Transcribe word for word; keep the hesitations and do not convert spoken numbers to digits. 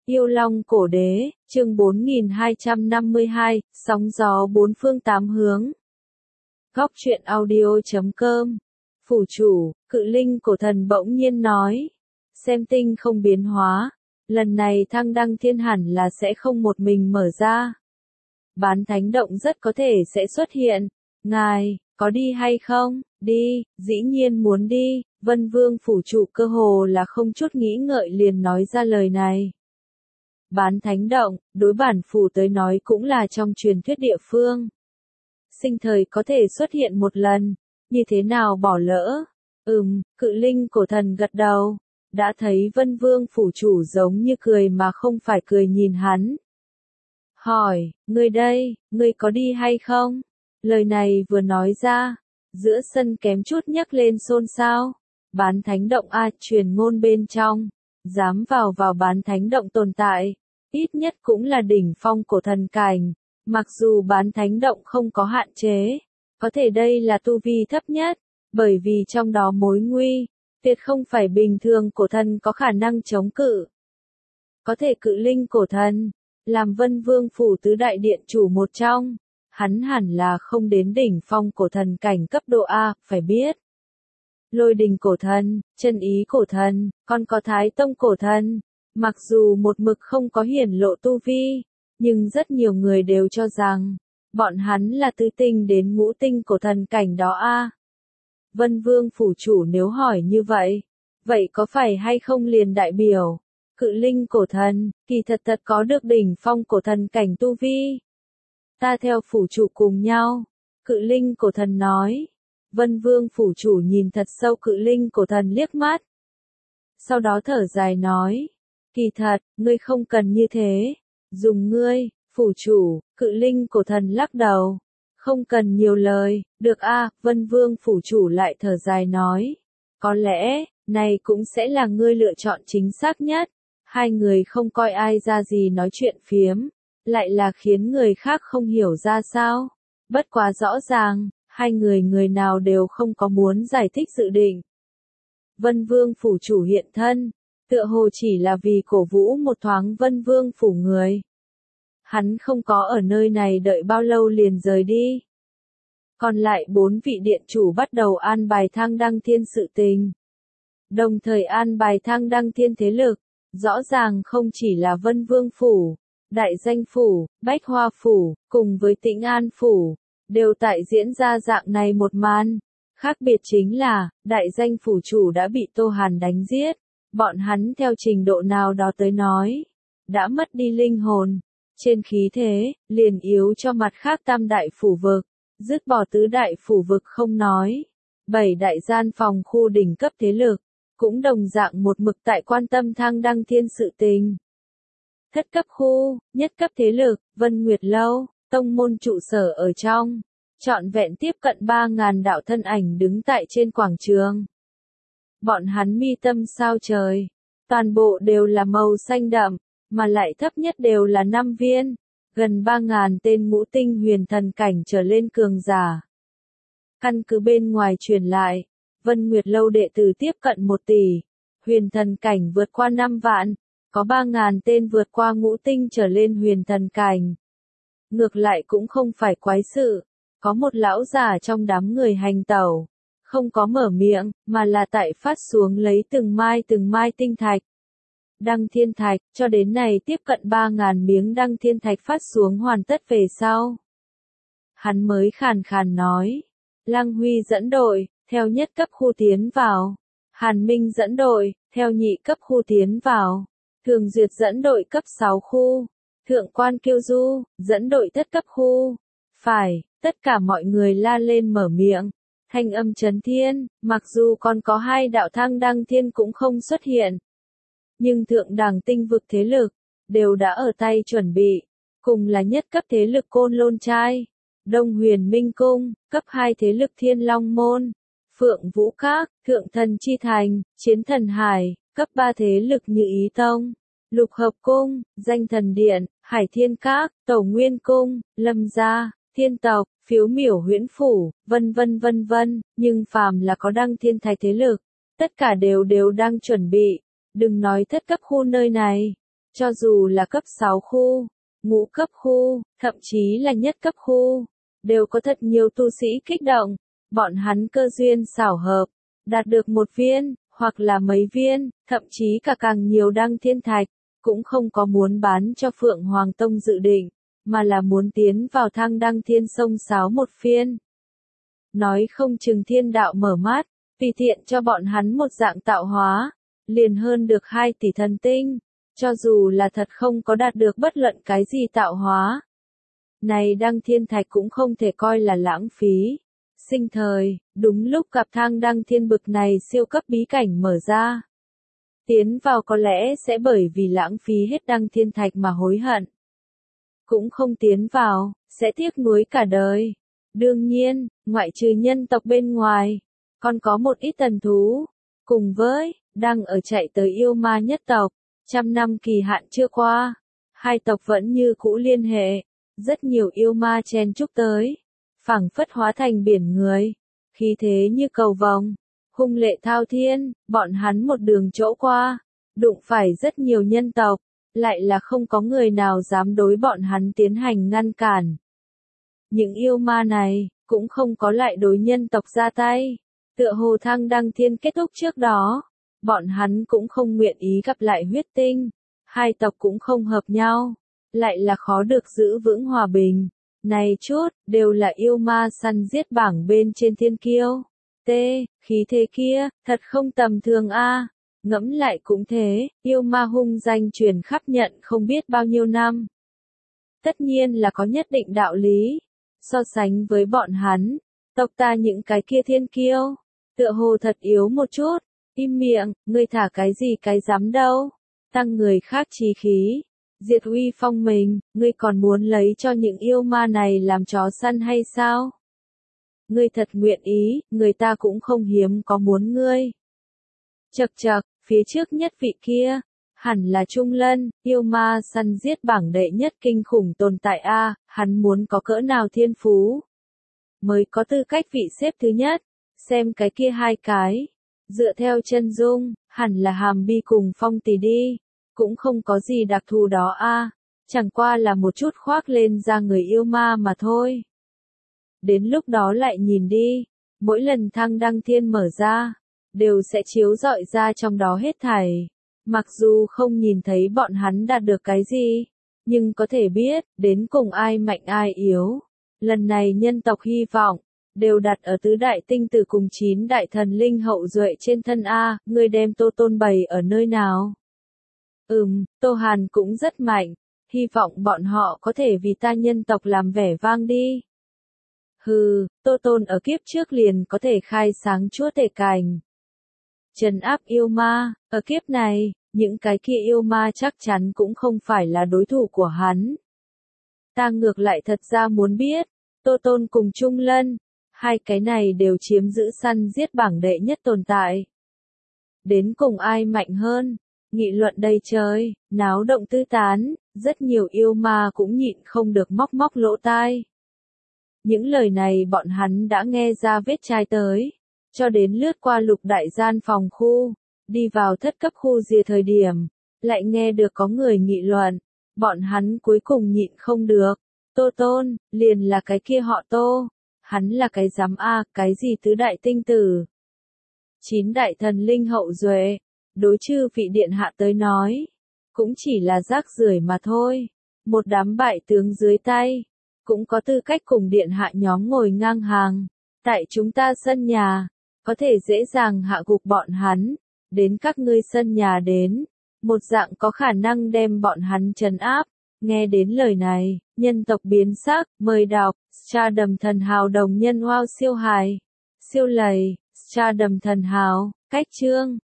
Yêu Long Cổ Đế, chương bốn nghìn hai trăm năm mươi hai, sóng gió bốn phương tám hướng. Góc truyện audio chấm com. Phủ chủ, Cự Linh Cổ Thần bỗng nhiên nói. Xem tinh không biến hóa. Lần này thăng đăng thiên hẳn là sẽ không một mình mở ra. Bán thánh động rất có thể sẽ xuất hiện. Ngài, có đi hay không? Đi, dĩ nhiên muốn đi. Vân Vương phủ chủ cơ hồ là không chút nghĩ ngợi liền nói ra lời này. Bán thánh động, đối bản phủ tới nói cũng là trong truyền thuyết địa phương. Sinh thời có thể xuất hiện một lần, như thế nào bỏ lỡ? Ừm, Cự Linh Cổ Thần gật đầu, đã thấy Vân Vương phủ chủ giống như cười mà không phải cười nhìn hắn. Hỏi, ngươi đây, ngươi có đi hay không? Lời này vừa nói ra, giữa sân kém chút nhắc lên xôn xao. Bán thánh động a, truyền ngôn bên trong, dám vào vào bán thánh động tồn tại, ít nhất cũng là đỉnh phong của thần cảnh, mặc dù bán thánh động không có hạn chế, có thể đây là tu vi thấp nhất, bởi vì trong đó mối nguy, tuyệt không phải bình thường cổ thần có khả năng chống cự. Có thể Cự Linh Cổ Thần, làm Vân Vương phủ tứ đại điện chủ một trong, hắn hẳn là không đến đỉnh phong cổ thần cảnh cấp độ A, phải biết. Lôi Đình Cổ Thần, Chân Ý Cổ Thần, còn có Thái Tông Cổ Thần, mặc dù một mực không có hiển lộ tu vi, nhưng rất nhiều người đều cho rằng, bọn hắn là tứ tinh đến ngũ tinh cổ thần cảnh đó a. Vân Vương phủ chủ nếu hỏi như vậy, vậy có phải hay không liền đại biểu, Cự Linh Cổ Thần, kỳ thật thật có được đỉnh phong cổ thần cảnh tu vi. Ta theo phủ chủ cùng nhau, Cự Linh Cổ Thần nói. Vân Vương phủ chủ nhìn thật sâu Cự Linh Cổ Thần liếc mắt. Sau đó thở dài nói, kỳ thật, ngươi không cần như thế, dùng ngươi, phủ chủ, Cự Linh Cổ Thần lắc đầu, không cần nhiều lời, được a. Vân Vương phủ chủ lại thở dài nói, có lẽ, này cũng sẽ là ngươi lựa chọn chính xác nhất. Hai người không coi ai ra gì nói chuyện phiếm, lại là khiến người khác không hiểu ra sao, bất quá rõ ràng. Hai người người nào đều không có muốn giải thích dự định. Vân Vương phủ chủ hiện thân, tựa hồ chỉ là vì cổ vũ một thoáng Vân Vương phủ người. Hắn không có ở nơi này đợi bao lâu liền rời đi. Còn lại bốn vị điện chủ bắt đầu an bài thăng đăng thiên sự tình. Đồng thời an bài thăng đăng thiên thế lực, rõ ràng không chỉ là Vân Vương phủ, Đại Danh phủ, Bách Hoa phủ, cùng với Tĩnh An phủ. Đều tại diễn ra dạng này một màn. Khác biệt chính là, Đại Danh phủ chủ đã bị Tô Hàn đánh giết. Bọn hắn theo trình độ nào đó tới nói, đã mất đi linh hồn. Trên khí thế, liền yếu cho mặt khác tam đại phủ vực, dứt bỏ tứ đại phủ vực không nói. Bảy đại gian phòng khu đỉnh cấp thế lực, cũng đồng dạng một mực tại quan tâm thăng đăng thiên sự tình. Thất cấp khu, nhất cấp thế lực, Vân Nguyệt Lâu. Tông môn trụ sở ở trong, trọn vẹn tiếp cận ba ngàn đạo thân ảnh đứng tại trên quảng trường. Bọn hắn mi tâm sao trời, toàn bộ đều là màu xanh đậm, mà lại thấp nhất đều là năm viên, gần ba ngàn tên ngũ tinh huyền thần cảnh trở lên cường giả. Căn cứ bên ngoài truyền lại, Vân Nguyệt Lâu đệ tử tiếp cận một tỷ, huyền thần cảnh vượt qua năm vạn, có ba ngàn tên vượt qua ngũ tinh trở lên huyền thần cảnh. Ngược lại cũng không phải quái sự, có một lão già trong đám người hành tẩu, không có mở miệng, mà là tại phát xuống lấy từng mai từng mai tinh thạch. Đăng thiên thạch, cho đến này tiếp cận ba ngàn miếng đăng thiên thạch phát xuống hoàn tất về sau. Hắn mới khàn khàn nói, Lăng Huy dẫn đội, theo nhất cấp khu tiến vào, Hàn Minh dẫn đội, theo nhị cấp khu tiến vào, Thường Duyệt dẫn đội cấp sáu khu. Thượng quan Kiêu Du, dẫn đội thất cấp khu. Phải, tất cả mọi người la lên mở miệng. Thanh âm chấn thiên, mặc dù còn có hai đạo thăng đăng thiên cũng không xuất hiện. Nhưng thượng đẳng tinh vực thế lực, đều đã ở tay chuẩn bị. Cùng là nhất cấp thế lực Côn Lôn Trai. Đông Huyền Minh Cung, cấp hai thế lực Thiên Long Môn. Phượng Vũ Các, Thượng Thần Chi Thành, Chiến Thần Hải, cấp ba thế lực Như Ý Tông. Lục Hợp Cung, Danh Thần Điện, Hải Thiên Các, Tẩu Nguyên Cung, Lâm Gia, Thiên Tộc, Phiếu Miểu Huyễn Phủ, vân vân vân vân, nhưng phàm là có đăng thiên thạch thế lực, tất cả đều đều đang chuẩn bị, đừng nói thất cấp khu nơi này, Cho dù là cấp sáu khu, ngũ cấp khu, thậm chí là nhất cấp khu, đều có thật nhiều tu sĩ kích động, bọn hắn cơ duyên xảo hợp, đạt được một viên, hoặc là mấy viên, thậm chí cả càng nhiều đăng thiên thạch, cũng không có muốn bán cho Phượng Hoàng Tông dự định, mà là muốn tiến vào thang đăng thiên sông sáo một phiên. Nói không chừng thiên đạo mở mắt, tùy tiện cho bọn hắn một dạng tạo hóa, liền hơn được hai tỷ thần tinh, cho dù là thật không có đạt được bất luận cái gì tạo hóa. Này đăng thiên thạch cũng không thể coi là lãng phí. Sinh thời, đúng lúc gặp thang đăng thiên bực này siêu cấp bí cảnh mở ra. Tiến vào có lẽ sẽ bởi vì lãng phí hết đăng thiên thạch mà hối hận. Cũng không tiến vào, sẽ tiếc nuối cả đời. Đương nhiên, ngoại trừ nhân tộc bên ngoài, còn có một ít tần thú, cùng với, đang ở chạy tới yêu ma nhất tộc, trăm năm kỳ hạn chưa qua, hai tộc vẫn như cũ liên hệ, rất nhiều yêu ma chen chúc tới, phảng phất hóa thành biển người, khí thế như cầu vồng, hung lệ thao thiên, bọn hắn một đường chỗ qua, đụng phải rất nhiều nhân tộc, lại là không có người nào dám đối bọn hắn tiến hành ngăn cản. Những yêu ma này, cũng không có lại đối nhân tộc ra tay, tựa hồ thang đăng thiên kết thúc trước đó, bọn hắn cũng không nguyện ý gặp lại huyết tinh, hai tộc cũng không hợp nhau, lại là khó được giữ vững hòa bình. Này chút, đều là yêu ma săn giết bảng bên trên thiên kiêu. T, khí thế kia, thật không tầm thường a. Ngẫm lại cũng thế, yêu ma hung danh truyền khắp nhận không biết bao nhiêu năm. Tất nhiên là có nhất định đạo lý. So sánh với bọn hắn, tộc ta những cái kia thiên kiêu, tựa hồ thật yếu một chút. Im miệng, ngươi thả cái gì cái dám đâu. Tăng người khác chí khí. Diệt uy phong mình, ngươi còn muốn lấy cho những yêu ma này làm chó săn hay sao? Ngươi thật nguyện ý, người ta cũng không hiếm có muốn ngươi. Chậc chậc, phía trước nhất vị kia, hẳn là Trung Lân, yêu ma săn giết bảng đệ nhất kinh khủng tồn tại a, hắn muốn có cỡ nào thiên phú, mới có tư cách vị xếp thứ nhất, xem cái kia hai cái, dựa theo chân dung, hẳn là Hàm Bi cùng Phong Tỷ đi. Cũng không có gì đặc thù đó a, chẳng qua là một chút khoác lên ra người yêu ma mà thôi. Đến lúc đó lại nhìn đi, mỗi lần thang đăng thiên mở ra, đều sẽ chiếu rọi ra trong đó hết thảy. Mặc dù không nhìn thấy bọn hắn đạt được cái gì, nhưng có thể biết, đến cùng ai mạnh ai yếu. Lần này nhân tộc hy vọng, đều đặt ở tứ đại tinh tử cùng chín đại thần linh hậu duệ trên thân a, người đem Tô Tôn bày ở nơi nào? Ừm, Tô Hàn cũng rất mạnh, hy vọng bọn họ có thể vì ta nhân tộc làm vẻ vang đi. Hừ, Tô Tôn ở kiếp trước liền có thể khai sáng chúa tể cảnh. Trấn áp yêu ma, ở kiếp này, những cái kia yêu ma chắc chắn cũng không phải là đối thủ của hắn. Ta ngược lại thật ra muốn biết, Tô Tôn cùng Trung Lân, hai cái này đều chiếm giữ săn giết bảng đệ nhất tồn tại. Đến cùng ai mạnh hơn? Nghị luận đầy trời, náo động tứ tán, rất nhiều yêu ma cũng nhịn không được móc móc lỗ tai. Những lời này bọn hắn đã nghe ra vết chai tới, cho đến lướt qua lục đại gian phòng khu, đi vào thất cấp khu rìa thời điểm, lại nghe được có người nghị luận, bọn hắn cuối cùng nhịn không được. Tô Tôn, liền là cái kia họ Tô, hắn là cái giám a, cái gì tứ đại tinh tử. Chín đại thần linh hậu duệ. Đối chư vị điện hạ tới nói, cũng chỉ là rác rưởi mà thôi. Một đám bại tướng dưới tay, cũng có tư cách cùng điện hạ nhóm ngồi ngang hàng. Tại chúng ta sân nhà, có thể dễ dàng hạ gục bọn hắn, đến các ngươi sân nhà đến, một dạng có khả năng đem bọn hắn trấn áp. Nghe đến lời này, nhân tộc biến sắc, mời đọc, Stardom thần hào đồng nhân wow siêu hài, siêu lầy, Stardom thần hào, cách chương.